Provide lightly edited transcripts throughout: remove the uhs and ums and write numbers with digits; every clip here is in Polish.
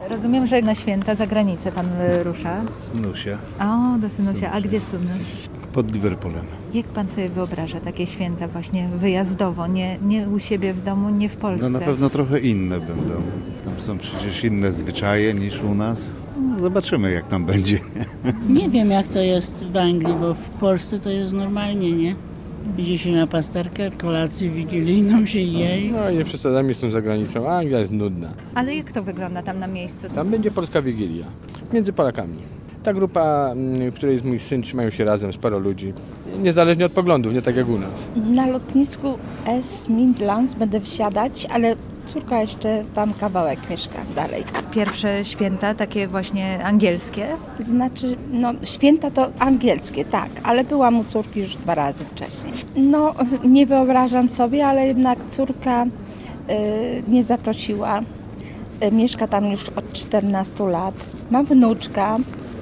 Rozumiem, że na święta za granicę pan rusza. Synusia, O, do Synusia. A gdzie Synuś? pod Liverpoolem. Jak pan sobie wyobraża takie święta właśnie wyjazdowo, nie u siebie w domu, nie w Polsce? No na pewno trochę inne będą. Tam są przecież inne zwyczaje niż u nas. No, zobaczymy jak tam będzie. Nie wiem jak to jest w Anglii, bo w Polsce to jest normalnie, nie? Idzie się na pasterkę, kolację wigilijną się je. No nie przesadzamy z tą zagranicą, a Anglia jest nudna. Ale jak to wygląda tam na miejscu? Tam będzie polska wigilia, między Polakami. Ta grupa, w której jest mój syn, trzymają się razem, sporo ludzi. Niezależnie od poglądów, nie tak jak u nas. Na lotnisku S Midlands będę wsiadać, ale córka jeszcze tam kawałek mieszka dalej. Pierwsze święta, takie właśnie angielskie? Znaczy, no święta to angielskie, tak, ale byłam u córki już 2 razy wcześniej. No nie wyobrażam sobie, ale jednak córka mnie zaprosiła. Mieszka tam już od 14 lat. Mam wnuczka.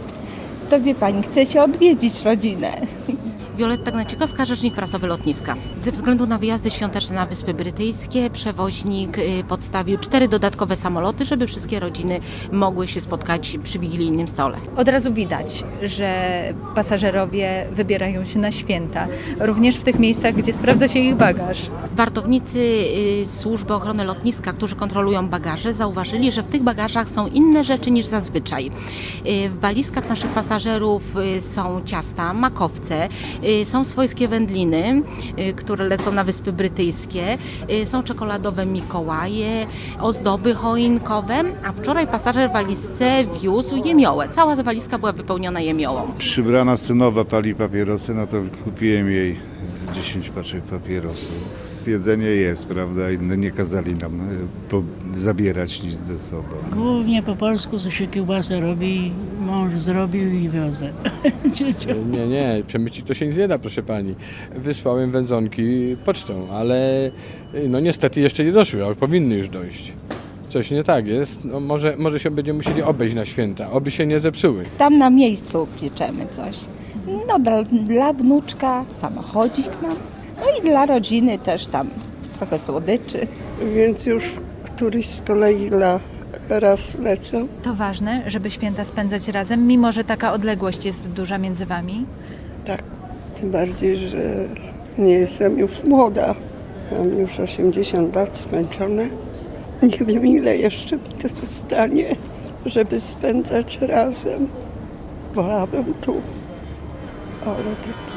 To wie pani, chce się odwiedzić rodzinę. Wioletta Gnacikowska, rzecznik prasowy lotniska. Ze względu na wyjazdy świąteczne na Wyspy Brytyjskie przewoźnik podstawił 4 dodatkowe samoloty, żeby wszystkie rodziny mogły się spotkać przy wigilijnym stole. Od razu widać, że pasażerowie wybierają się na święta, również w tych miejscach, gdzie sprawdza się ich bagaż. Wartownicy Służby Ochrony Lotniska, którzy kontrolują bagaże, zauważyli, że w tych bagażach są inne rzeczy niż zazwyczaj. W walizkach naszych pasażerów są ciasta, makowce, są swojskie wędliny, które lecą na Wyspy Brytyjskie, są czekoladowe Mikołaje, ozdoby choinkowe, a wczoraj pasażer w walizce wiózł jemiołę. Cała walizka była wypełniona jemiołą. Przybrana synowa pali papierosy, no to kupiłem jej 10 paczek papierosów. Jedzenie jest, prawda? Inne nie kazali nam zabierać nic ze sobą. Głównie po polsku co się kiełbasę robi, mąż zrobił i wiozę dzieciom. Nie, przemycić to się nic nie da, proszę pani. Wysłałem wędzonki pocztą, ale no niestety jeszcze nie doszły, ale powinny już dojść. Coś nie tak jest, no może się będziemy musieli obejść na święta, oby się nie zepsuły. Tam na miejscu pieczemy coś. No dla wnuczka samochodzik mam. No i dla rodziny też tam trochę słodyczy. Więc już któryś z kolei raz lecą. To ważne, żeby święta spędzać razem, mimo że taka odległość jest duża między wami? Tak, tym bardziej, że nie jestem już młoda. Mam już 80 lat skończone. Nie wiem ile jeszcze mi to zostanie, żeby spędzać razem. Wolałabym tu. Ale taki